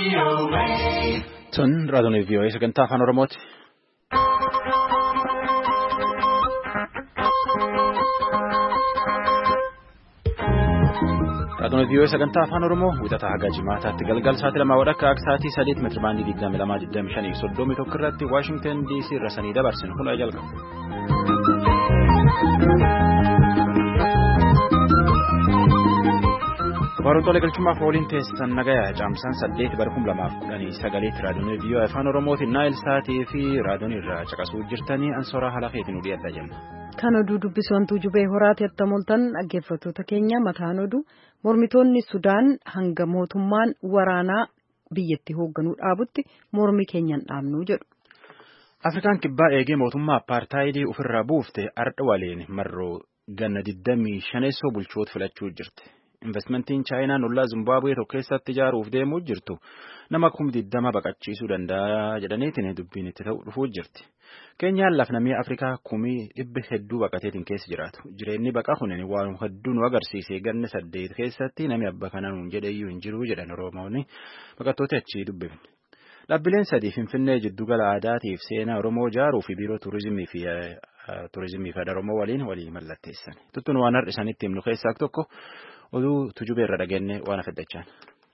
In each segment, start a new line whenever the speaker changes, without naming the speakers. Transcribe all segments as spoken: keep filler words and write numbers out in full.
Tun raadiyoo V O A sagantaa afaan Oromooti. Raadiyoo V O A sagantaa afaan Oromoo wixataa haga jimaataatti galgal sa'aatii lamaa wadhakka akka sa'aatii sadeet meetira baandii digdami lamaa digdami shanii soddomii tokko irratti Waashingtan D C irra sanii dabarsinu kun jalqaba. Baroota galchumaaf waliin teessisan nagayaa caamsaan saddeet bara kuma lamaaf kudhanii sagaleetti raadiyoo V O A afaan Oromootiin Naayil Saatii fi raadiyoon irraa caqasuu jirtanii ansooraa haala keetiin oduu adda jenna.
Kan oduu dubbisoontuu jubee horaati attamoltan dhaggeeffattoota keenya mataan oduu mormitoonni Sudaan hanga mootummaan waraanaa biyyatti hoogganuu dhaabutti mormi keenyan dhaabnuu jedhu.
Afrikaan kibbaa eegee mootummaa apartaayidii ofirraa buufte ardha waliin marroo ganna digdamii shaneessoo bulchoota filachuu jirti. Investmentiin Chaayinaan ollaa Zimbaabuwee tokko keessatti ijaaruuf deemuu jirtu nama kuma digdama baqachiisuu danda'a jedhaniitiin dubbiin itti ta'u dhufuu jirti. Keenyaan lafnamii Afrikaa kumii dhibbi hedduu baqateetiin keessa jiraatu. Jireenyi baqa kunin waan hedduu nu agarsiisee ganna saddeet keessatti namni abba kanaan jedhayyuu hin jiru jedhan Oromoonni baqattoota achii dubbifne. Dhaabbileen sadii Finfinnee jiddugala aadaatiif seenaa Oromoo ijaaruu fi biiroo tuurizimii fi tuurizimii fi Oromoo waliin walii mallatteessan. Tuttuun waan har'a isaanitti himnu keessaa tokko oduu tujubee irra dhageenye waan afaddachaan.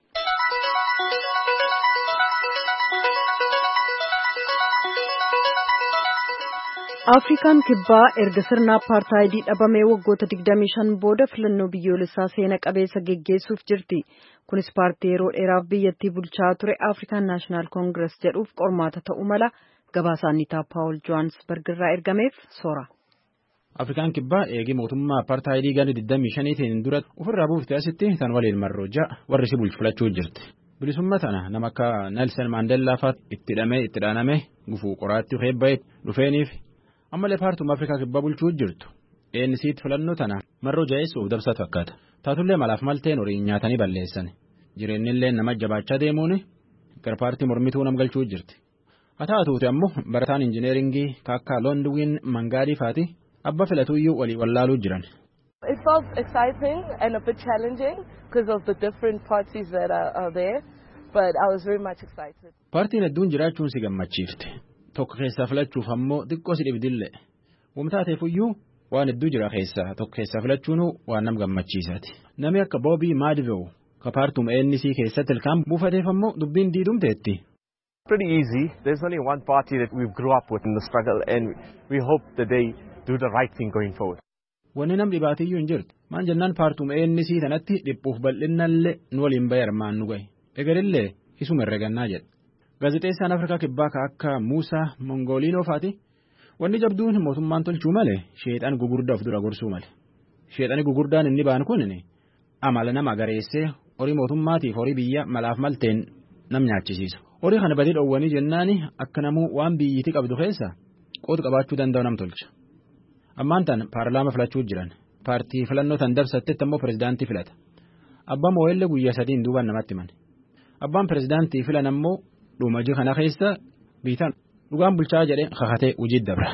Afrikaan kibbaa erga sirna apartaayidii dhabamee waggoota digdamii shan booda filannoo biyyoolessaa seena qabeessa geggeessuuf jirti. Kunis paartii yeroo dheeraaf biyyattii bulchaa ture Afrikaan Naashinaal Koongirees jedhuuf qormaata ta'uu mala gabaasa Anniitaa Paawul Johaansbarg irraa ergameef soora.
Afrikaan kibbaa eegee mootummaa apartaayidii ganna digdamii shaniitiin dura ofirraa buufte asitti tan waliin marroo ja'a warri si bulchu filachuu jirti. Bilisummaa tana nama akka Nelson Maandeellaa fa'aatti itti hidhamee itti dhaaname gufuu qoraattii heebba'ee dhufeeniif ammallee paartuun Afrikaa kibbaa bulchuu jirtu. A N C'tti filannoo tana marroo ja'eessuuf dabsatu fakkaata. Taatullee malaaf malteen horiin nyaatanii balleessan. Jireennillee nama jabaachaa deemuun gara paartii mormituu nam galchuu jirti. Haa taatuuti ammoo barataan injineeringii kaakkaa Loondwiin Mangaadii fa'aati. Abba filatuyyuu walii wallaaluu jiran.
It felt exciting and a bit challenging because of the different parties that are, are there, but I was very much excited.
Paartiin hedduun jiraachuun si gammachiifte. Tokko keessaa filachuuf ammoo xiqqoo si dhibdille. Wamtaateefuyyuu waan hedduu jira keessaa tokko keessaa filachuun waan nam gammachiisaati. Namni akka Boobii Maadivew ka paartuum A N C keessatti ilkaan buufateef ammoo dubbiin diidumteetti.
Pretty easy. There's only one party that we've grew up with in the struggle and we hope that they do the right thing going forward.
Wanni nam dhibaatiyyuu hin jirtu. Maan jennaan paartuum A N C tanatti dhiphuuf bal'innallee nu waliin bayarmaan nu gahe. Egarillee isuma herregannaa jedha. Gaazexeessaan Afrikaa kibbaa akka Muusaa Mongooliinoo fa'aati. Wanni jabduun mootummaan tolchuu malee sheexan gugurdaa of dura gorsuu malee. Sheexani gugurdaan inni baan kun amala nama gareessee horii mootummaatiif horii biyya malaaf malteen nam nyaachisiisu. Horii kana badii dhoowwanii jennaani akka namuu waan biyyiitti qabdu keessa qooda qabaachuu danda'u nam tolcha. Ammaan tan paarlaama filachuu jiran. Paartii filannoo tan dabsattetti ammoo pirezidaantii filata. Abbaan moo'ellee guyyaa sadiin duubaan namatti himan. Abbaan pirezidaantii filan ammoo dhuumajii kana keessa biitaan dhugaan bulchaa jedhee kakatee hojii dabra.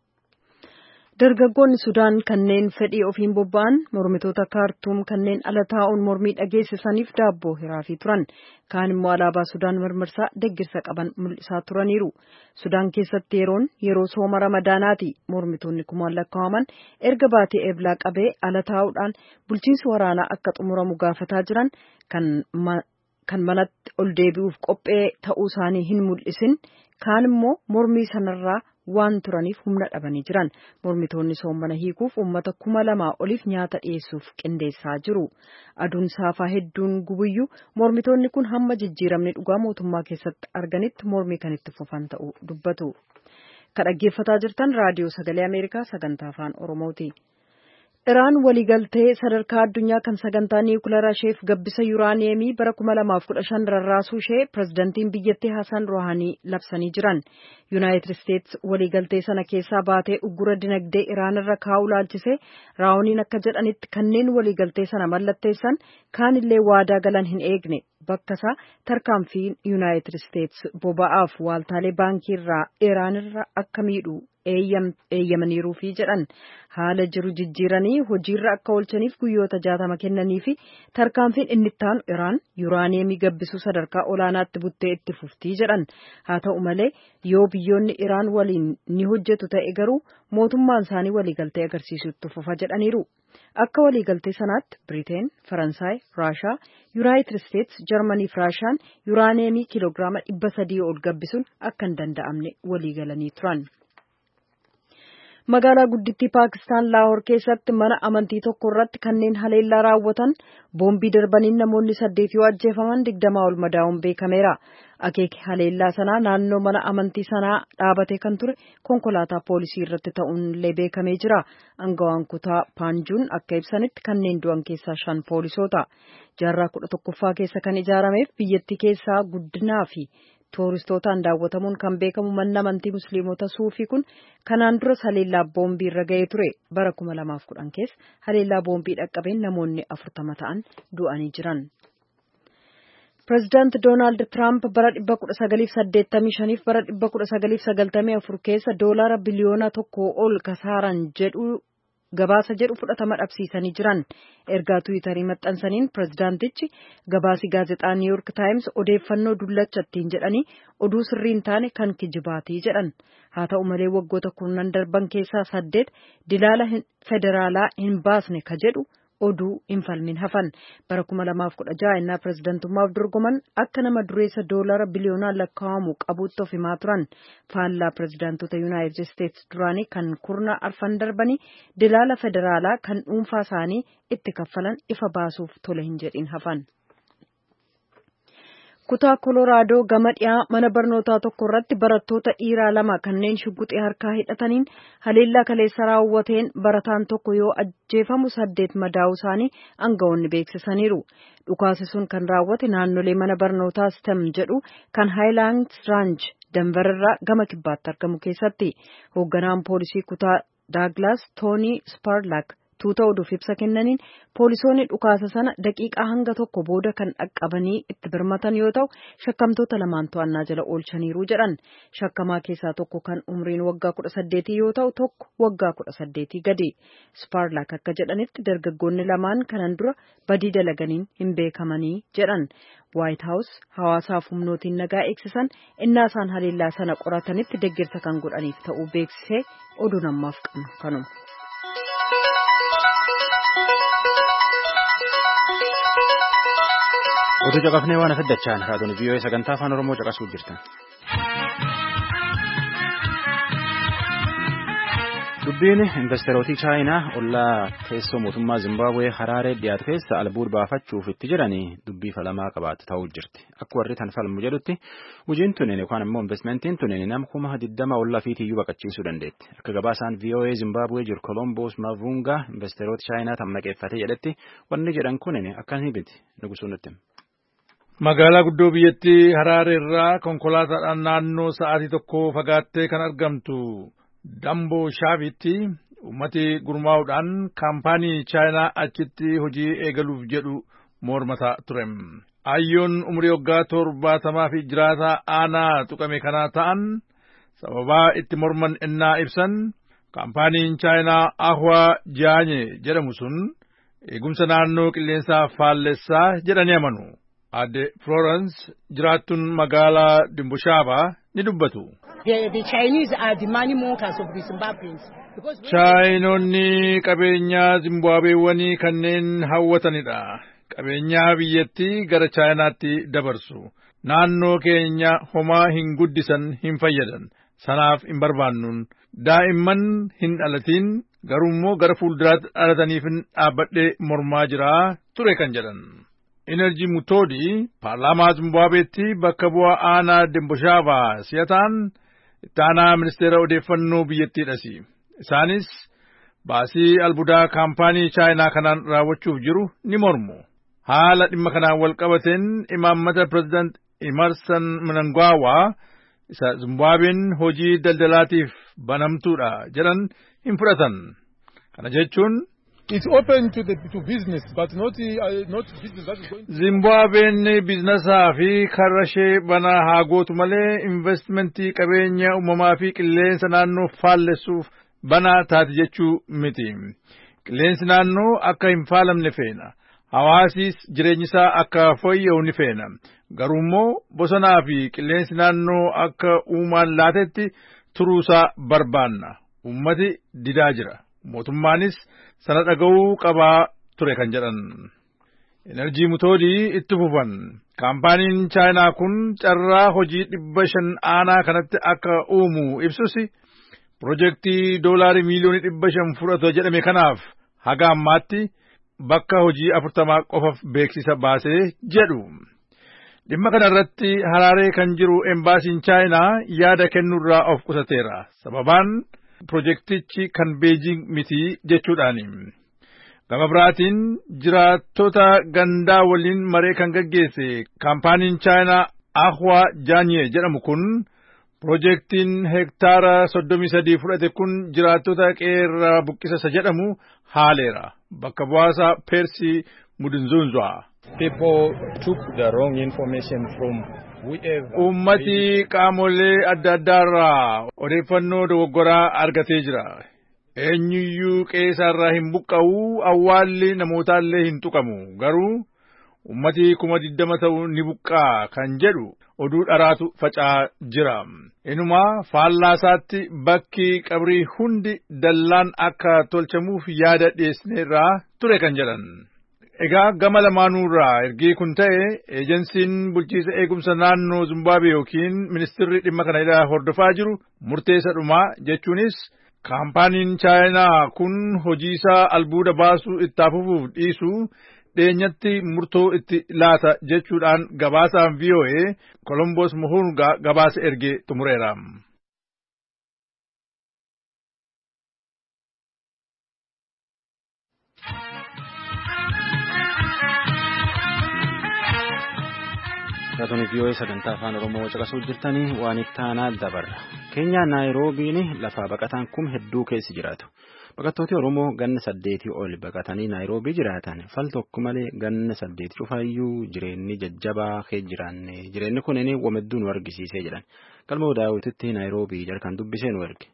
Dargaggoonni Sudaan kanneen fedhii ofiin bobba'an mormitoota kaartuum kanneen ala taa'uun mormii dhageessisaniif daabboo hiraafii turan. Kaan immoo alaabaa Sudaan mirmirsaa deggirsa qaban mul'isaa turaniiru. Sudaan keessatti yeroon yeroo sooma ramadaanaati. Mormitoonni kumaan lakkaa'aman erga baatee eeblaa qabee ala taa'uudhaan bulchiinsi waraanaa akka xumuramu gaafataa jiran kan manatti ol deebi'uuf qophee ta'uu isaanii hin mul'isin. Kaan immoo mormii sanarraa waan turaniif humna dhabanii jiran. Mormitoonni soomana hiikuuf uummata kuma lamaa oliif nyaata dhiyeessuuf qindeessaa jiru. Aduun saafaa hedduun gubuyyuu mormitoonni kun hamma jijjiiramni dhugaa mootummaa keessatti arganitti mormii kan itti fufan ta'uu dubbatu. Kan dhaggeeffataa jirtan raadiyoo sagalee Ameerikaa sagantaa afaan Oromooti. Iraan waliigaltee sadarkaa addunyaa kan sagantaa niwukilaraa isheef gabbisa yuuraaniyeemii bara kuma lamaaf kudha shan rarraasuu ishee pirezidantiin biyyattii Hasan Rohaanii labsanii jiran. Yuunaayitid Isteets waliigaltee sana keessaa baatee uggura dinagdee Iraan irra kaa'uu laalchisee Rohaaniin akka jedhanitti kanneen waliigaltee sana mallatteessan kaanillee waadaa galan hin eegne. Bakka isaa tarkaanfii Yuunaayitid Isteets boba'aaf waaltaalee baankii irraa Iraan irra akka miidhu eeyyamaniiruufi jedhan haala jiru jijjiiranii hojiirra akka oolchaniif guyyoota jaatama kennanii fi tarkaanfiin inni ittaanu Iraan yuuraaniyeemii gabbisuu sadarkaa olaanaatti buttee itti fuftii jedhan haa ta'u malee yoo biyyoonni Iraan waliin ni hojjetu ta'e garuu mootummaan isaanii waliigaltee agarsiisutti fufa jedhaniiru. Akka waliigaltee sanaatti Biriteen, Faransaay, Raashaa, Yuunaayitid Isteets, Jarmanii fi Raashaan yuuraaniyeemii kiiloogiraama dhibba sadii ol gabbisuun akka hin danda'amne waliigalanii turan. Magaalaa guddittii Paakistaan Laahoor keessatti mana amantii tokko irratti kanneen haleellaa raawwatan boombii darbaniin namoonni saddeet yoo ajjeefaman digdamaa ol madaa'uun beekameera. Akeeki haleellaa sanaa naannoo mana amantii sanaa dhaabatee kan ture konkolaataa poolisii irratti ta'uunillee beekamee jira. Angawaan kutaa Paanjuun akka ibsanitti kanneen du'an keessaa shan poolisoota. Jaarraa kudha tokkoffaa keessa kan ijaarameef biyyattii keessaa guddinaa fi tooristootaan daawwatamuun kan beekamu manni amantii musliimota suufii kun kanaan duras haleellaa boombii irra ga'ee ture. Bara kuma lamaaf kudhan keessa haleellaa boombii dhaqqabeen namoonni afurtama ta'an du'anii jiran. Pireezidaanti Doonaald Tiraamp bara dhibba kudha sagaliif saddeettamii shaniif bara dhibba kudha sagaliif sagaltamii afur keessa doolaara biliyoona tokko ol kasaaran jedhu gabaasa jedhu fudhatama dhabsiisanii jiran. Ergaa Tiwiitarii maxxansaniin pireezidaantichi gabaasi gaazexaa New York Times odeeffannoo dullacha ittiin jedhanii oduu sirrii hin taane kan kijibaatii jedhan. Haa ta'u malee waggoota kurnan darban keessaa saddeet dilaala federaalaa hin baasne ka jedhu oduu hin falmin hafan. Bara kuma lamaaf kudha jaha innaa pireezidantummaaf dorgoman akka nama dureessa doolara biliyoonaan lakkaa'amu qabuutti of himaa turan. Faallaa pireezidantota Yuunaayitid Isteets duraanii kan kurna arfan darbanii dilaala federaalaa kan dhuunfaa isaanii itti kaffalan ifa baasuuf tole hin jedhin hafan. Kutaa Kolooraadoo gama dhiyaa mana barnootaa tokko irratti barattoota dhiiraa lama kanneen shugguxii harkaa hidhataniin haleellaa kaleessa raawwateen barataan tokko yoo ajjeefamu saddeet madaa'uu isaanii aangawoonni beeksisaniiru. Dhukaasi sun kan raawwate naannolee mana barnootaa STEM jedhu kan Highlands Ranch Denver irraa gama kibbaatti argamu keessatti. Hoogganaan poolisii kutaa Daaglaas Toonii Sparlak tuuta oduuf ibsa kennaniin poolisoonni dhukaasa sana daqiiqaa hanga tokko booda kan dhaqqabanii itti birmatan yoo ta'u shakkamtoota lamaan to'annaa jala oolchaniiru jedhan. Shakkamaa keessaa tokko kan umriin waggaa kudha saddeetii yoo ta'u tokko waggaa kudha saddeetii gadi. Sparlak akka jedhanitti dargaggoonni lamaan kanan dura badii dalaganiin hin beekamanii jedhan. White House hawaasaaf humnootiin nagaa eegsisan innaa isaan haleellaa sana qoratanitti deeggarsa kan godhaniif ta'uu beeksisee oduun ammaaf qabnu kanuma.
Oduu caqafnee waan afaddachaan raadiyoon V O A sagantaa afaan Oromoo caqasuu jirtan. Dubbiin investeerootii Chaayinaa ollaa teessoo mootummaa Zimbabwee Haraaree dhiyaate keessa albuuda baafachuuf itti jiranii dubbii falamaa qabaatu ta'uu jirti. Akka warri tan falmu jedhutti hojiin tunin yookaan immoo investmentiin tunin nama kuma digdama ollaa fiitiyyuu baqachiisuu dandeetti. Akka gabaasaan V O A Zimbabwee jiru Kolomboos Mavunga investeeroota Chaayinaa tam maqeeffate jedhetti wanni jedhan kunin akkan hibiti nugusuun nutti.
Magaalaa guddoo biyyattii Haraaree irraa konkolaataadhaan naannoo sa'aatii tokko fagaattee kan argamtu Damboo Shaavitti ummati gurmaa'uudhaan kaampaanii Chaayinaa achitti hojii eegaluuf jedhu mormataa ture. Ayyoon umurii waggaa torbaatamaa fi jiraataa aanaa tuqame kanaa ta'an sababaa itti morman ennaa ibsan kaampaaniin Chaayinaa Ahwaa Jaanye jedhamu sun eegumsa naannoo qilleensaa faallessaa jedhanii amanu. Adde Florence jiraattuun magaalaa Dimbushaabaa ni dubbatu.
The, the Chinese are the money makers of the Zimbabweans.
Chaayinoonni qabeenyaa Zimbaabeewwanii kanneen hawwatanidha. Qabeenyaa biyyattii gara Chaayinaatti dabarsu. Naannoo keenya homaa hin guddisan hin fayyadan. Sanaaf hin barbaannuun. Daa'imman hin dhalatiin garuummoo gara fuulduraatti dhalataniif dhaabbadhee mormaa jira ture kan jedhan. Energy Mutoodi paarlaamaa Zimbaabeetti bakka bu'aa aanaa Dimbushaabaa si'ataan itti aanaa ministeera odeeffannoo biyyattiidhas. Isaanis baasii albuudaa kaampaanii Chaayinaa kanaan raawwachuuf jiru ni mormu. Haala dhimma kanaan wal qabateen imaammata pireezidant Emerson Mnangagwa isa Zimbabween hojii daldalaatiif banamtuudha jedhan hin fudhatan. Kana jechuun
It's open to the to business, but not uh, not business that is going.
Zimbabween biizinasa fi karra ishee banaa haa gootu malee investmentii qabeenya uumamaa fi qilleensa naannoo faallessuuf banaa taati jechuu miti. Qilleensi naannoo akka hin faalamne feena. Hawaasiis jireenyi isaa akka fooyya'u ni feena. Garuu immoo bosonaa fi qilleensi naannoo akka uumaan laatetti turuusaa barbaanna. Uummati didaa jira. Mootummaanis sana dhaga'uu qabaa ture kan jedhan. Enerjii mutoodii itti fufan. Kaampaaniin Chaayinaa kun carraa hojii dhibba shan aanaa kanatti akka uumu ibsusi pirojektii doolaarii miiliyoonii dhibba shan fudhatu jedhame kanaaf haga ammaatti bakka hojii afurtamaa qofaaf beeksisa baasee jedhu. Dhimma kana irratti Haraaree kan jiru embaasiin Chaayinaa yaada kennuurraa of qusateera. Sababaan Projektichi kan Beijing miti jechuudhaani. Gama biraatiin jiraattota gandaa waliin maree kan gaggeesse kaampaaniin Chaayinaa Ahwa Janye jedhamu kun projektiin hektaara soddomii sadii fudhate kun jiraattota qeerraa buqqisa jedhamu haaleera. Bakka bu'aasaa Persi Mudunzunzwa.
People took the wrong information from
Ummati qaamolee adda addaarraa odeeffannoo dogoggoraa argatee jira. Eenyuyyuu qeesarraa hin buqqa'u, awwaalli namootaallee hin tuqamu. Garuu ummati kuma digdama ta'u ni buqqaa kan jedhu oduu dharaatu faca'aa jira. Inumaa faallaasaatti bakki qabrii hundi dallaan akka tolchamuuf yaada dhiyeessineerraa ture kan jedhan. Egaa gama lamaanuurraa ergi kun ta'e eejensiin bulchiisa eegumsa naannoo Zimbabwe yookiin ministirri dhimma kana irraa hordofaa jiru murteessa dhumaa jechuunis kaampaaniin Chaayinaa kun hojiisaa albuuda baasuu itti fufuuf dhiisu dheenyatti murtoo itti laata jechuudhaan gabaasaan V O A Columbus Muhunga gabaasa erge xumureera.
Raadiyoo V O A sagantaa afaan Oromoo caqasuu jirtanii waan itti aanaa dabarra. Keenyaa Naayiroobiin lafa baqataan kum hedduu keessa jiraatu. Baqattooti Oromoo ganna saddeetii ol baqatanii Naayiroobii jiraatan fal tokko malee ganna saddeet cufaayyuu jireenyi jajjabaa kee jiraanne jireenyi kunin wamedduu nu argisiisee jedhan. Galma Daawititti Naayiroobii jalkaan dubbisee nu erge.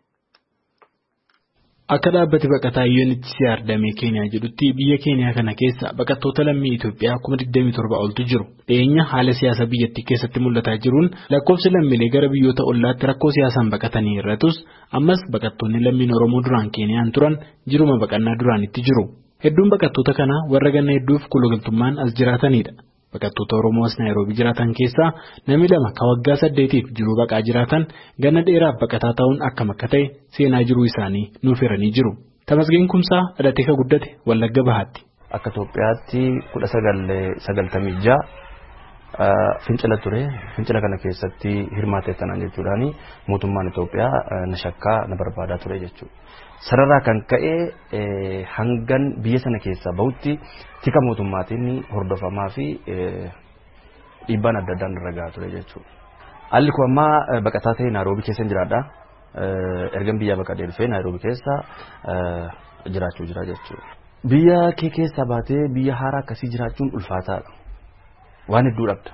Akka dhaabbati baqataa U N H C R damee Keeniyaa jedhutti biyya Keeniyaa kana keessa baqattoota lammii Itoophiyaa kuma digdamii torba oltu jiru. Dhiyeenya haala siyaasa biyyattii keessatti mul'ataa jiruun lakkoofsi lammiilee gara biyyoota ollaatti rakkoo siyaasaan baqatanii irratus ammas baqattoonni lammiin Oromoo duraan Keeniyaan turan jiruma baqannaa duraanitti jiru. Hedduun baqattoota kanaa warra ganna hedduuf kulugaltummaan as jiraatanidha. Baqattoota Oromoo as Naayiroobii jiraatan keessaa namni lama ka waggaa saddeetiif jiruu baqaa jiraatan ganna dheeraaf baqataa ta'uun akkam akka ta'e seenaa jiruu isaanii nuuf hiranii jiru. Tamasgeen Kumsaa dhalatee ka guddate Wallagga Bahaatti.
Akka Itoophiyaatti kudha sagaltamii ja'a fincila ture. Fincila kana keessatti hirmaatee tanan jechuudhaani mootummaan Itoophiyaa na shakkaa na barbaadaa ture jechuudha. Sararraa kan ka'e hangan biyya sana keessaa bahutti tika mootummaatiin hordofamaa fi dhiibbaan adda addaan irra gahaa ture jechuudha. Haalli kun ammaa baqataa ta'e Naayiroobii keessa jiraadha. Ergan biyya baqatee dhufee Naayiroobii keessa jiraachuu jira jechuudha. Biyya kee keessaa baatee biyya haaraa akkasii jiraachuun ulfaataadha. Waan hedduu dhabda.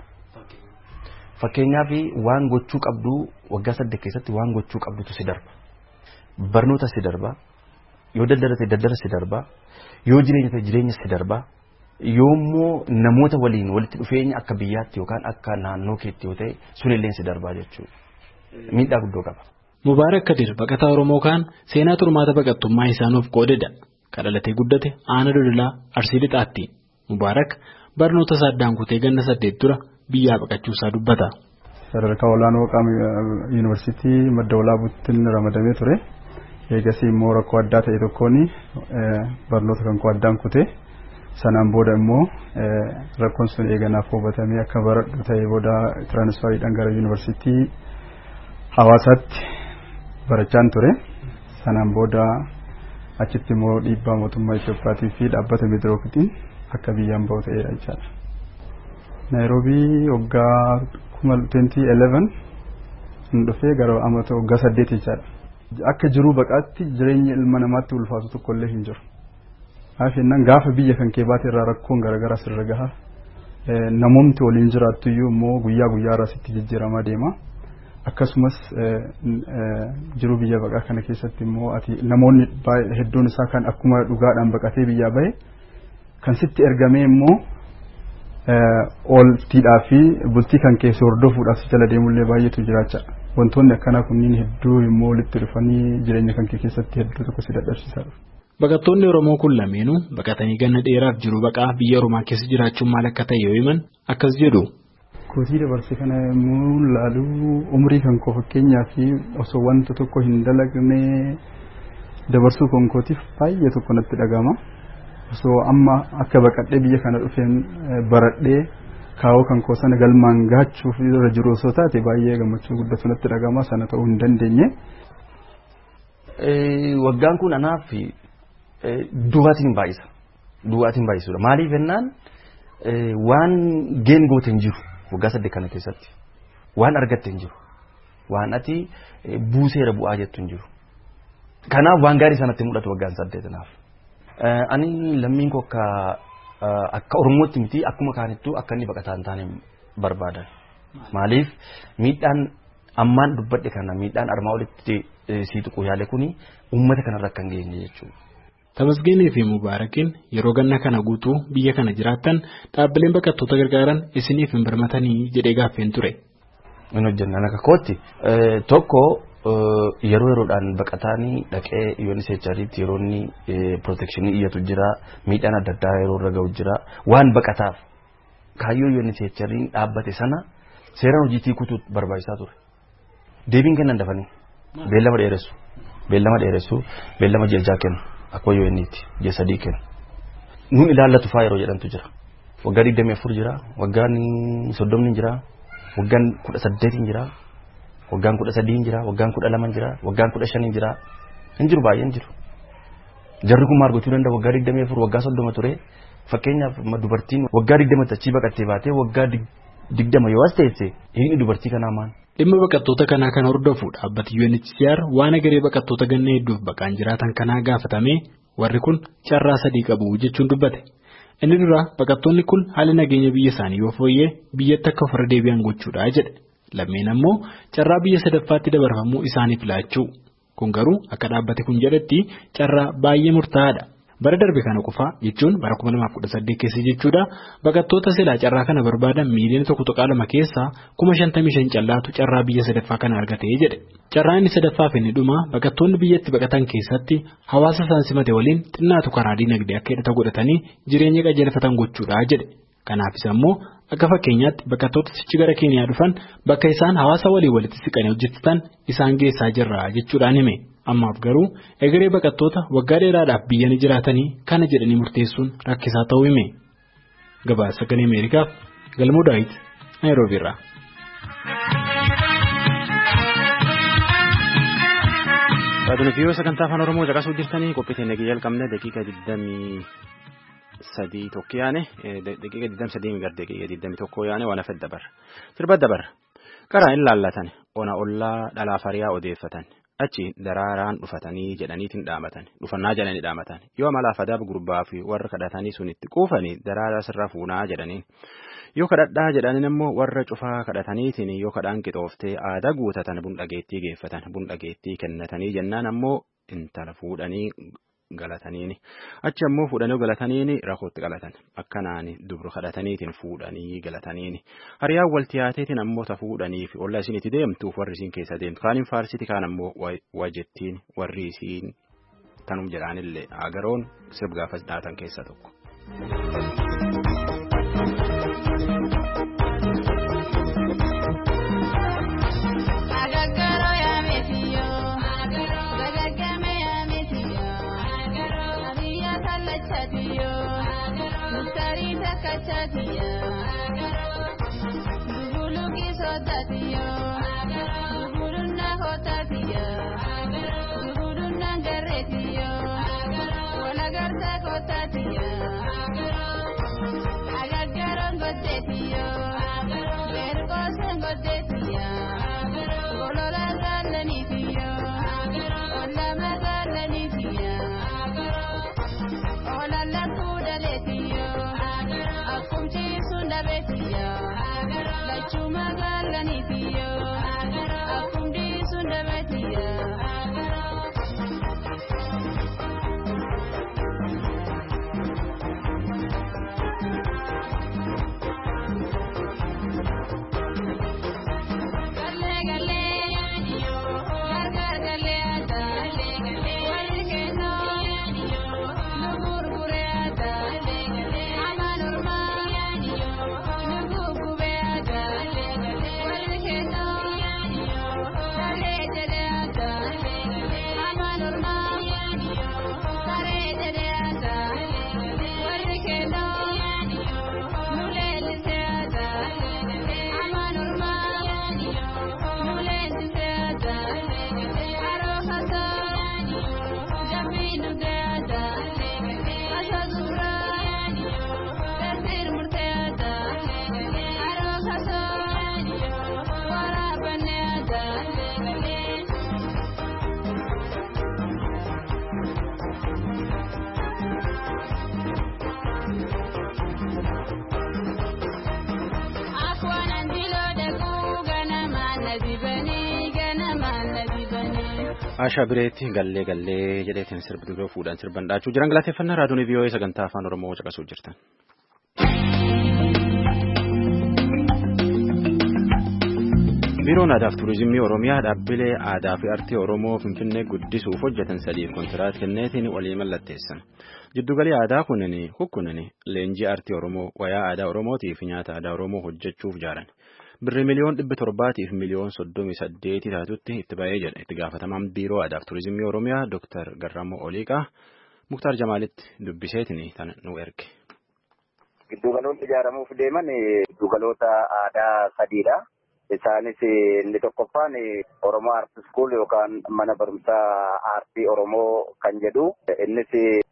Fakkeenyaaf waan gochuu qabdu waggaa saddeet keessatti waan gochuu qabdutu si darba. Barnoota si darba. Yoo daldala ta'e daldala si darba. Yoo jireenya ta'e jireenya si darba. Yoommoo namoota waliin walitti dhufeenya akka biyyaatti yookaan akka naannoo keetti yoo ta'e sunillee si darbaa jechuudha. Miidhaa guddoo qaba.
Mubaarak Kadir baqataa Oromoo kaan seenaa turmaata baqattummaa isaanuuf qoodedha. Kadhalatee guddate Aana Dodolaa Arsii Lixaatti. Mubaarak barnoota isaa addaan kutee ganna saddeet dura biyyaa baqachuusaa dubbata.
Sadarkaa olaanoo qaama yuunivarsiitii madda walaabuutti ramadamee ture. Eegas immoo rakkoo addaa ta'e tokkoon barnoota kan koo addaan kutee sanaan booda immoo rakkoon sun eeganaaf hubatamee akka baradhu ta'e booda tiraansfariidhaan gara yuunivarsiitii Hawaasaatti barachaan ture. Sanaan booda achitti immoo dhiibbaa mootummaa Itoophiyaatii fi dhaabbata Meetirookitiin akka biyyaan bahu ta'eera jechaadha. Naayiroobii waggaa kuma twenty eleven dhufee gara amata waggaa saddeet jechaadha. Akka jiruu baqaatti jireenya ilma namaatti ulfaatu tokko illee hin jiru. Afeennan gaafa biyya kan kee baate irraa rakkoon garaagaraa sirra gaha. Namoonni waliin jiraattu iyyuu immoo guyyaa guyyaa irratti jijjiiramaa deema. Akkasumas jiru biyya baqaa kana keessatti immoo ati namoonni hedduun isaa kan akkuma dhugaadhaan baqatee biyyaa bahe kan sitti ergamee immoo ooltiidhaa fi bultii kan keessa hordofuudhaaf si jala deemullee baay'eetu jiraacha. Wantoonni akkanaa kunniin hedduu immoo walitti dhufanii jireenya kan kee keessatti hedduu tokko si dadhabsiisaa dhufu.
Baqattoonni Oromoo kun lameenuu baqatanii ganna dheeraaf jiru baqaa biyya Oromaa keessa jiraachuun maal akka ta'e yoo himan akkas jedhu.
Kootii dabarse kana immoo laaluu umrii kan koo fakkeenyaa fi osoo wanta tokko hin dalagne dabarsuu kan kootiif baay'ee tokko natti dhagama. Osoo amma akka baqadhee biyya kana dhufeen baradhee kaawoo kan koo sana galmaan gaachuuf irra jiru osoo taate baay'ee gammachuu guddatu natti dhagama sana ta'uu hin dandeenye.
Waggaan kun anaaf duwwaatiin baay'isa. Duwwaatiin baay'isuudha. Maaliif jennaan waan geen goote hin jiru waggaa saddeet kana keessatti. Waan argatte hin jiru. Waan ati buuseera bu'aa jettu hin jiru. Kanaaf waan gaarii sanatti mul'atu waggaan saddeetanaaf. Ani lammiin koo akka akka Oromootti miti akkuma kaanittuu akka inni baqataa hin taane barbaadan. Maaliif miidhaan ammaan dubbadhe kana miidhaan armaa olitti sii tuquu yaale kuni uummata kanarra kan geenye jechuudha.
Tamasgeenii fi Mubaarakiin yeroo ganna kana guutuu biyya kana jiraattan dhaabbileen baqattoota gargaaran isiniif hin birmatanii jedhee gaaffeen ture.
Inni hojjannaan akka kootti tokko yeroo yeroodhaan baqataanii dhaqee yoon seechariitti yeroo inni protekshinii iyyatu jira miidhaan adda addaa yeroo irra ga'u jira waan baqataaf kaayyoo yoon seechariin dhaabbate sana seeraan hojiitii kutuu barbaachisaa ture. Deebiin kennan dafanii beellama dheeressu beellama dheeressu beellama jilchaa kennu akka yoo innitti ji'a sadii kennu. Nuun ilaallatu faa yeroo jedhantu jira. Waggaa digdamii afur jira waggaan soddomni jira waggaan kudha saddeetiin jira. Waggaan kudha sadii jira, waggaan kudha lama jira, waggaan kudha shanii jira. Hin jiru baay'een jiru. Jarri kun maal gochuu danda'a waggaa digdamii afur waggaa soddoma ture. Fakkeenyaaf dubartiin waggaa digdamatti achii baqattee baatee waggaa digdama yoo as teesse inni dubartii kanaa maal?
Dhimma baqattoota kanaa kan hordofu dhaabbati U N H C R waan agaree baqattoota ganna hedduuf baqaan jiraatan kanaa gaafatamee warri kun carraa sadii qabu jechuun dubbate. Inni dura baqattoonni kun haala nageenya biyya isaanii yoo fooyyee biyyatti akka ofirra deebi'an gochuudha jedhe. Lammeen ammoo carraa biyya sadaffaatti dabarfamuu isaaniif laachuu. Kun garuu akka dhaabbate kun jedhetti carraa baay'ee murtaa'aadha. Bara darbe kana qofaa jechuun bara kuma lamaaf kudha saddeet keessa jechuudha baqattoota silaa carraa kana barbaadan miiliyoona tokko tuqaa lama keessaa kuma shantamii shan callaatu carraa biyya sadaffaa kana argatee jedhe. Carraa inni sadaffaaf inni dhuma baqattoonni biyyatti baqatan keessatti hawaasa isaan simate waliin xinnaatu karaa dinagdee akka hidhata godhatanii jireenya qajeelfatan gochuudha jedhe. Kanaafis ammoo akka fakkeenyaatti baqattoota sichi gara Keeniyaa dhufan bakka isaan hawaasa walii walitti siqanii hojjetan isaan geessaa jirra jechuudhaan hime. Ammaaf garuu egeree baqattoota waggaa dheeraadhaaf biyya ni jiraatanii kana jedhanii murteessuun rakkisaa ta'uu hime. Gabaasa Sagalee Ameerikaaf Galmoo Daawit Naayiroobiirraa.
Baaduu fi yoo sagantaa afaan Oromoo caqasuu jirtanii qophii teenya jalqabne daqiiqa digdamii sadii tokko yaane daqiiqa digdamii sadii gara daqiiqa digdamii tokko yaane waan hafe dabarra. Sirba dabarra. Karaa hin laallatan ona ollaa dhalaa fariyaa odeeffatan. Achi daraaraan dhufatanii jedhaniitiin dhaamatan dhufannaa jedhanii dhaamatan yoo amalaaf adaaba gurbaa fi warra kadhatanii sun itti quufanii daraaraa sirra fuunaa jedhaniin yoo kadhadhaa jedhaniin immoo warra cufaa kadhataniitiin yoo kadhaan qixooftee aadaa guutatan bun dhageettii geeffatan bun dhageettii kennatanii jennaan ammoo intala fuudhanii galataniini achi ammoo fuudhanii galataniini rakootti qalatan akkanaani dubru kadhataniitiin fuudhanii galataniini hariyaan waltiyaateetiin ammoo ta fuudhanii fi ollaa isinitti deemtuuf warri isiin keessa deemtu kaaniin faarsiti kaan ammoo wajettiin warri isiin tanum jedhaanillee agaroon sirba gaafas dhaatan keessa tokko.
Kachatiya, dubulu kisotatiya, dubulu na hotatiya, dubulu na garetiya, wala garta kotatiya, agagaron godetiya, berkosen godetiya, golora galanitiya, ola magalanitiya, ola dibanii ganamaan na dibanii.
Ashaa bireetti gallee gallee jedheetiin sirbi duree fuudhan sirban dhaachuu jiran galateeffannaa raadiyoon vii'oo'ee sagantaa afaan oromoo caqasuu jirtan. Biiroon aadaa fi turizimii oromiyaa dhaabbilee aadaa fi aartii oromoo finfinnee guddisuuf hojjetan sadiif kontiraat kenneetiin walii mallatteessan. Jiddugalii aadaa kunneen hukkunneen leenjii aartii oromoo wayaa aadaa oromootii fi nyaata aadaa oromoo hojjechuuf jaaran. Birri miliyoon dhibba torbaatiif miliyoon soddomii saddeetii taatutti itti ba'ee jedha itti gaafatamaan biiroo aadaa fi turizimii oromiyaa Dooktar Garrammoo Oliiqaa Muktaar Jamaalitti dubbiseetiin tan nu erge.
Giddugaloonni ijaaramuuf deeman giddugaloota aadaa sadiidha. Isaanis inni tokkoffaan Oromoo Aartii School yookaan mana barumsaa aartii Oromoo kan jedhu. Innis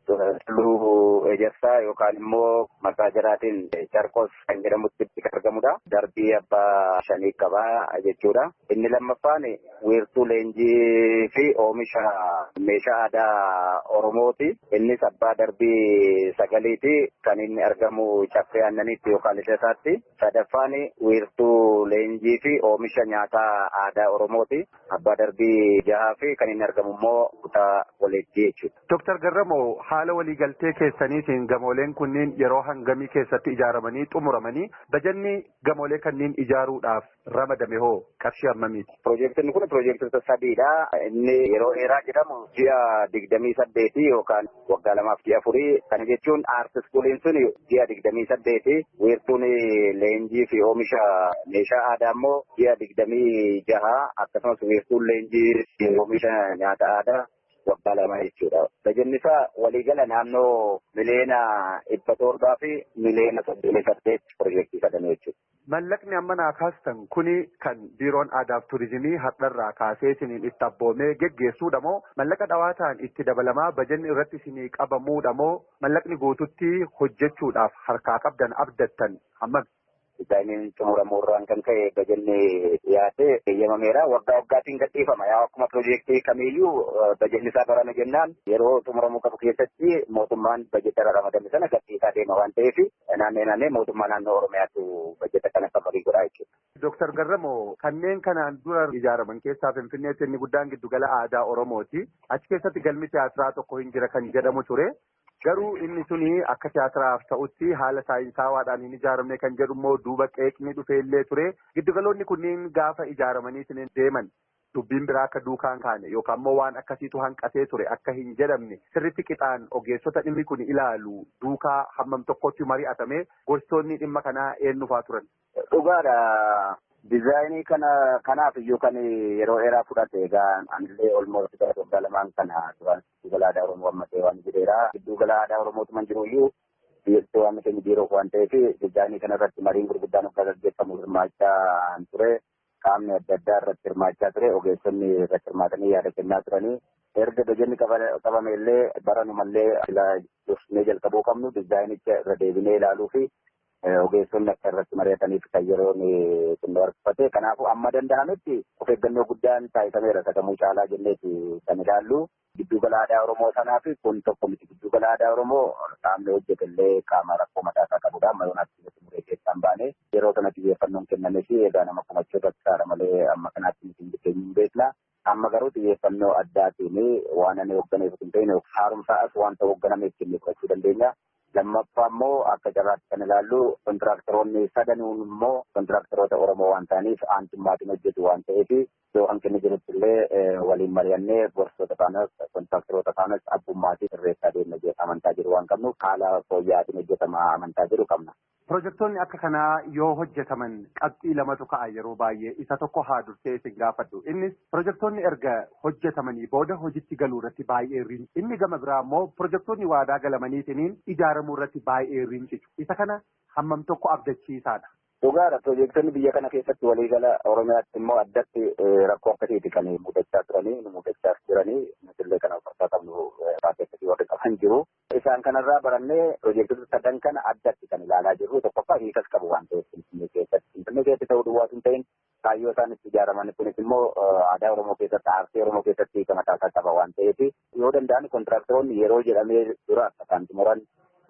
Tulluu Ejersaa yookaan immoo maqaa jiraatiin Carqos kan jedhamutti kan argamudha. Darbii abbaa shanii qabaa jechuudha. Inni lammaffaan wiirtuu leenjii fi oomisha meeshaa aadaa Oromooti. Innis abbaa darbii sagaliiti kan inni argamu caffee aannaniitti yookaan isaatti. Sadaffaan wiirtuu leenjii fi oomisha nyaataa aadaa Oromooti. Abbaa darbii jahaa fi kan inni argamu immoo kutaa waleejjii jechuudha.
Dooktar Garramoo haala waliigaltee keessaniitiin gamooleen kunniin yeroo hangamii keessatti ijaaramanii xumuramanii bajanni gamoolee kanneen ijaaruudhaaf ramadame hoo qarshii hammamiiti?
Piroojeektiin kun piroojeektoota sadiidha. Inni yeroo dheeraa jedhamu ji'a digdamii saddeetii yookaan waggaa lamaaf ji'a afurii. Kana jechuun aartii iskuuliin sun ji'a digdamii saddeeti. Wiirtuun leenjii fi oomisha meeshaa aadaa immoo ji'a digdamii jaha akkasumas wiirtuun leenjii fi oomisha nyaata aadaa waggaa lama jechuudha. Bajanni isaa waliigala naannoo miliyoona dhibba torbaa fi miliyoona soddomii saddeet piroojeektii sadan jechuudha.
Mallaqni amma naa kaastan kuni kan biiroon aadaa fi turizimii har'arraa kaasee isiniin itti abboomee geggeessuudha moo mallaqa dhawaataan itti dabalamaa bajanni irratti isinii qabamuudha moo mallaqni guututti hojjechuudhaaf harkaa qabdan abdattan hammam?
Isaaniin xumuramuurraan kan ka'e bajanni dhiyaate eeyyamameera. Waggaa waggaatiin gadhiifama. Yaa akkuma piroojeektii kamiiyyuu bajanni isaa barame jennaan yeroo xumuramuu qabu keessatti mootummaan bajeta ramadame sana gadhiisaa deema waan ta'eef naannee naannee mootummaa naannoo Oromiyaatu bajeta kana kamarii godhaa jechuudha.
Dooktar Garramoo kanneen kanaan dura ijaaraman keessaa Finfinneetti inni guddaan giddugala aadaa Oromooti. Achi keessatti galmi tiyaatiraa tokko hin jira kan jedhamu ture. Garuu inni suni akka tiyaatiraaf ta'utti haala saayinsaawaadhaan hin ijaaramne kan jedhu immoo duuba qeeqni dhufee illee ture. Giddugaloonni kunniin gaafa ijaaramanii isin deeman dubbiin biraa akka duukaan kaane yookaan immoo waan akkasiitu hanqatee ture akka hin jedhamne sirritti qixaan ogeessota dhimmi kun ilaalu duukaa hammam tokkotti mari'atame gorsitoonni dhimma kanaa eenyufaa turan.
Dhugaadha. Dizaayinii kana kanaaf iyyuu kan yeroo dheeraa fudhate egaa anillee olmooti gara waggaa lamaan kana duraan giddugala aadaa Oromoo ammatee waan jedheera. Giddugala aadaa Oromootu man jiru iyyuu biyyattii waan keenya biiroo waan ta'eef dizaayinii kana irratti mariin gurguddaan akka gaggeeffamu hirmaachaa ture. Qaamni adda addaa irratti hirmaachaa ture. Ogeessonni irratti hirmaatanii yaada kennaa turanii. Erga bajanni qabame illee baranumallee dursnee jalqabuu qabnu dizaayinicha irra deebinee ilaaluu fi ogeessonni akka irratti mari'ataniif kan yeroon xinnoo harkifate. Kanaafuu amma danda'ametti of eeggannoo guddaan taasifameera sagamuu caalaa jenneeti kan ilaallu. Giddugala aadaa Oromoo sanaa fi kun tokko miti. Giddugala aadaa Oromoo qaamni hojjetellee qaama rakkoo mataa isaa qabudha. Amma yoon akkasitti muree keessaan baane yeroo sanatti xiyyeeffannoon kennamee fi egaa nama kumachuu irratti saara malee amma kanaatti miti hin hin beekna. Amma garuu xiyyeeffannoo addaatiin waan ani hoogganeef hin ta'in haaromsaas wanta hoogganameef kennee fudhachuu dandeenya. Lammaffaa immoo akka carraatti kan ilaallu kontiraaktaroonni sadanuun immoo kontiraaktaroota Oromoo waan ta'aniif aantummaatiin hojjetu waan ta'eef yoo hanqinni jirutti illee waliin mari'annee gorsitoota kaanas kontiraaktaroota kaanas abbummaatiin sirreessaa deemna amantaa jiru waan qabnuuf haala fooyya'aatiin hojjetama amantaa jiru qabna.
Pirojektoonni akka kanaa yoo hojjetaman qabxii lamatu ka'a yeroo baay'ee isa tokko haa dursee isin gaafadhu. Innis pirojektoonni erga hojjetamanii booda hojiitti galuu irratti baay'ee riinci. Inni gama biraa immoo pirojektoonni waadaa galamaniitiin ijaaramuu irratti baay'ee riincitu. Isa kana hammam tokko abdachiisaadha.
Dhugaadha. Pirojektoonni biyya kana keessatti waliigala Oromiyaatti immoo addatti rakkoo akkasiiti kan mudachaa turanii mudachaa jiranii nutillee kana of qabnu baay'eetti warri qaban jiru. Isaan kanarraa barannee pirojektoota sadan kana addatti kan ilaalaa jirru tokkoffaa hiikas qabu waan ta'eef Finfinnee keessatti. Finfinnee keessatti ta'uu duwwaa hin ta'in kaayyoo isaan itti ijaaraman kunis immoo aadaa Oromoo keessatti aartii Oromoo keessatti hiika mataa isaa qaba waan ta'eef yoo danda'an kontiraaktaroonni yeroo jedhamee dura akka isaan xumuran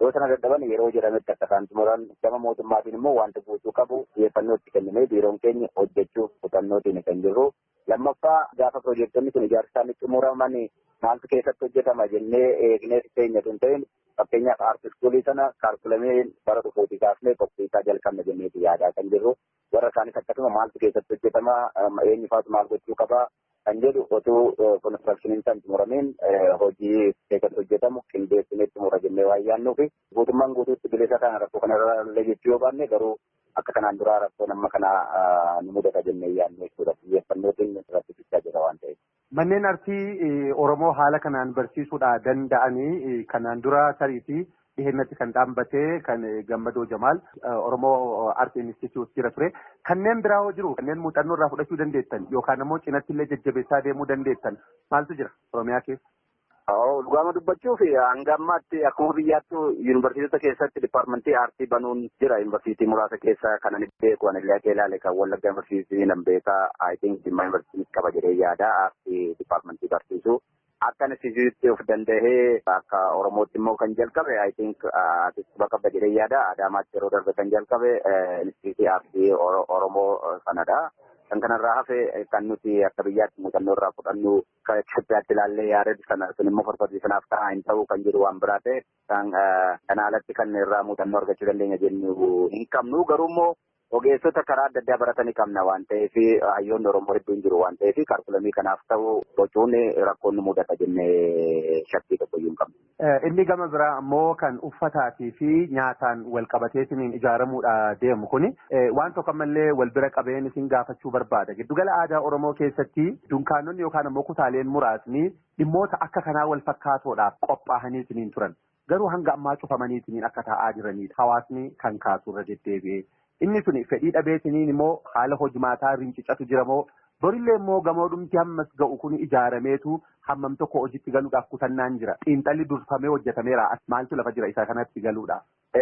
yoo sana dadhaban yeroo jedhametti akka isaan xumuran gama mootummaatiin immoo wanta guutuu qabu xiyyeeffannoo itti kennamee biiroon keenya hojjechuuf kutannootiin kan jirru. Lammaffaa gaafa piroojektonni kun ijaarsa isaanii xumuraman maaltu keessatti hojjetama jennee eegnee keenya tun ta'in fakkeenyaaf aarti iskuulii sana kaalkulamee bara dhufuutii kaasnee qophiisaa jalqabna jenneeti yaadaa kan jirru. Warra isaanis akkasuma maaltu keessatti hojjetama eenyufaatu maal gochuu qaba kan jedhu otuu konistiraakshiniin san xumurameen hojii keessatti hojjetamu qindeessinee xumura jennee waan yaannuufi guutummaan guutuutti bilisa kana rakkoo kanarra illee jechuu yoo baanne garuu akka kanaan duraa rakkoo nama kana nu mudata jennee yaannu jechuudha. Xiyyeeffannootiin irratti fixaa jira waan ta'eef.
Manneen artii Oromoo haala kanaan barsiisuudhaa danda'anii kanaan dura sariitii dhihennatti kan dhaabbatee kan Gammadoo Jamaal Oromoo Art Institute jira ture. Kanneen biraa hoo jiru kanneen muuxannoo irraa fudhachuu dandeettan yookaan immoo cinatti illee jajjabeessaa deemuu dandeettan maaltu jira Oromiyaa keessa?
Dhugaama dubbachuuf hanga ammaatti akkuma biyyaatti yuunivarsiitota keessatti dipaartimentii aartii banuun jira. Yuunivarsiitii muraasa keessa kan ani beeku ani illee ilaale kan Wallagga yuunivarsiitii nan beekaa I think Jimmaa yuunivarsiitii qaba jedhee yaada aartii dipaartimentii barsiisu. Akka instituutti of danda'ee akka Oromootti immoo kan jalqabe I think artisti bakka jedhee yaada Adaamaatti yeroo darbe kan jalqabe instituutii aartii Oromoo sanadha. Kan kanarraa hafe kan nuti akka biyyaatti muuxannoo irraa fudhannu kan Itoophiyaatti ilaallee yaada sana sun immoo farfarrii sanaaf ta'a hin ta'u kan jedhu waan biraa ta'e kan kana alatti kan irraa muuxannoo argachuu dandeenya jennu hin qabnu garuu immoo ogeessota karaa adda addaa baratanii qabna waan ta'eef hayyoonni Oromoo hedduun jiru waan ta'eef kaalkulamii kanaaf ta'u bocuun rakkoon mudata jennee shakkii tokko iyyuu hin qabnu.
Inni gama biraa ammoo kan uffataatii fi nyaataan wal qabateetiin ijaaramuudha deemu kuni waan tokko ammallee wal bira qabeen isin gaafachuu barbaada. Giddugala aadaa Oromoo keessatti dunkaanonni yookaan ammoo kutaaleen muraasni dhimmoota akka kanaa wal fakkaatoodhaaf qophaa'anii isiniin turan. Garuu hanga ammaa cufamaniitiin akka taa'aa jiranidha. Hawaasni kan kaasu irra deddeebi'ee. Inni sun fedhii dhabeetiniin immoo haala hojimaataa rincicatu jira moo borillee immoo gamoodhumti hammas ga'u kun ijaarameetu hammam tokko hojiitti galuudhaaf kutannaan jira. Xiinxalli durfamee hojjetameera. Maaltu lafa jira isaa kanatti galuudhaaf?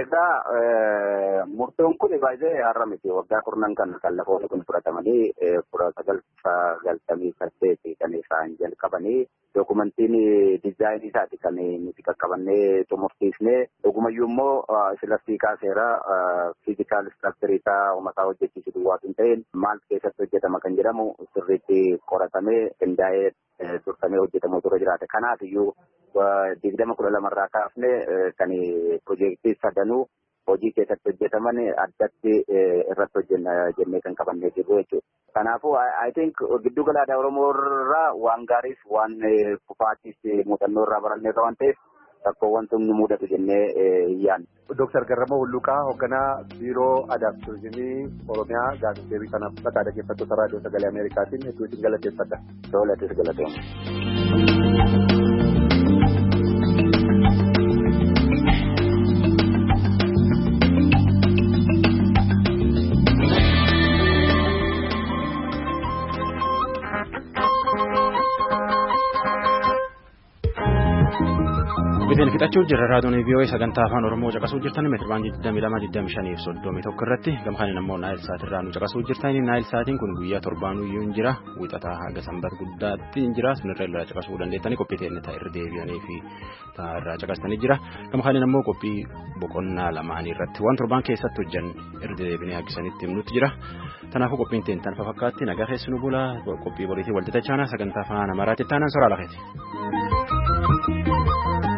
Egaa murtoon kun baay'ee har'a miti waggaa kurnan kan kan lafoonni kun fudhatamanii kudha sagal sagaltamii saddeeti kan isaan jalqabanii dookumentiin diizaayinii isaati kan nuti qaqqabannee xumursiisnee dhugumayyuu immoo silaftii kaaseera fiizikaal istiraaktarii isaa uumataa hojjechiisu duwwaatu hin ta'in maal keessatti hojjetama kan jedhamu sirriitti qoratamee qindaa'ee durfamee hojjetamuu ture jiraate. Kanaaf iyyuu digdama kudha lamarraa kaafne kan piroojeektii sadanuu hojii keessatti hojjetaman addatti irratti hojjenna jennee kan qabannee jirru jechuudha. Kanaafuu I think giddugala aadaa Oromoo irraa waan gaariis waan kufaatiis muuxannoo irraa baranneerra waan ta'eef rakkoowwan sun nu mudatu jennee yaadna.
Dooktar Garramoo Hulluqaa hoogganaa biiroo aadaa fi turizimii Oromiyaa gaafii deebii kanaaf bakka dhaggeeffattoota raadiyoo sagalee Ameerikaatiin hedduu isin galateeffadha.
Dooletis galateeffanna.
Biteen fixachuuf jirra raadiyoon vii'oo'ee sagantaa afaan Oromoo caqasuu jirtan meetira baandii digdamii lama digdamii shanii fi soddomii tokko irratti gamkaan immoo naayil saatirraa nu caqasuu jirtan naayil saatiin kun guyyaa torbaanuu iyyuu hin jira wixataa haga sanbata guddaatti hin jira sunirra irraa caqasuu dandeettanii qophii teenne ta'a irra deebi'anii fi ta'a irraa caqasanii jira gamkaan immoo qophii boqonnaa lamaanii irratti waan torbaan keessatti hojjan irra deebiinee haqisanitti himnutti jira kanaafuu qophiin teenya tan fakkaatti nagaa keessanuu bulaa qophii boriitii walxixachaana sagantaa afaan Amaaraatti taanaan soraa lafeeti.